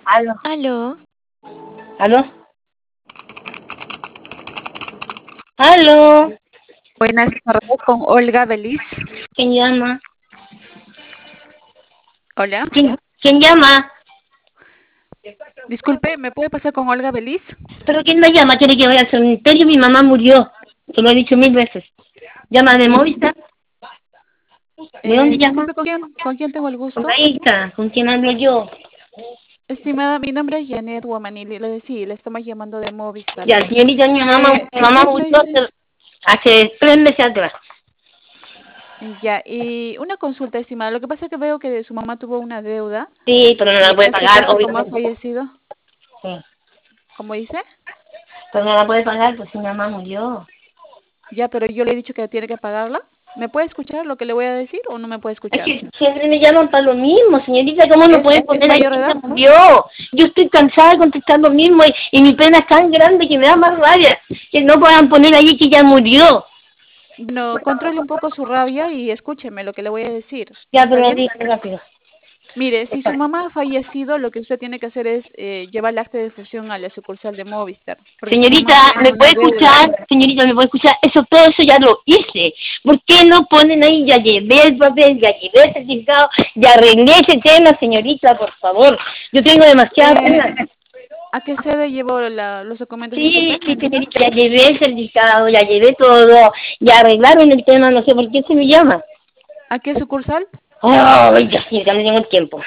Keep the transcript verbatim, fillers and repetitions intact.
Aló. Aló, ¿Aló? ¿Aló? buenas tardes con Olga Beliz. ¿Quién llama? Hola, ¿Quién, quién llama? disculpe, ¿me puede pasar con Olga Beliz? ¿Pero quién me llama? ¿Quiere que vaya al cementerio? Mi mamá murió. Se lo he dicho mil veces. ¿Llama de Dis- Movistar? ¿De dónde eh, llama? disculpe, ¿con quién, con quién tengo el Con la gusto? hija. ¿Con quién hablo yo? Estimada, mi nombre es Janet Guamanili, le decía, le estamos llamando de Movistar. Ya, señorita, mi mamá, Eh, mi mamá usted murió me dice, hace, hace tres meses atrás. ya, y una consulta, estimada, lo que pasa es que veo que su mamá tuvo una deuda Sí, pero no y la en puede este pagar, caso, como ha obviamente. fallecido, Sí. como dice, Pero no la puede pagar, pues si mi mamá murió. ya, pero yo le he dicho que tiene que pagarla. ¿Me puede escuchar lo que le voy a decir o no me puede Es escuchar? que siempre me llaman para lo mismo, señorita, ¿cómo no ¿Es, pueden es, es poner ahí mayor de que se edad? murió? Yo estoy cansada de contestar lo mismo y, y mi pena es tan grande que me da más rabia que no puedan poner ahí que ya murió. Bueno, controle un poco su rabia y escúcheme lo que le voy a decir. Ya, ¿Está pero bien? dígame rápido. Mire, si su mamá ha fallecido, lo que usted tiene que hacer es eh, llevar el acta de fusión a la sucursal de Movistar, porque su Señorita, mamá tiene ¿me una puede deuda. escuchar? Señorita, ¿me puede escuchar? Eso, todo eso ya lo hice. ¿Por qué no ponen ahí, ya llevé el papel, ya llevé el certificado, ya arreglé ese tema, señorita, por favor? Yo tengo demasiada Eh, pena. ¿A qué sede llevó la- los documentos? Sí, Disculpe, no sí, entiendo. señorita, ya llevé el certificado, ya llevé todo, ya arreglaron el tema, no sé por qué se me llama. ¿A qué sucursal? Oh, ya, señorita, no tengo tiempo.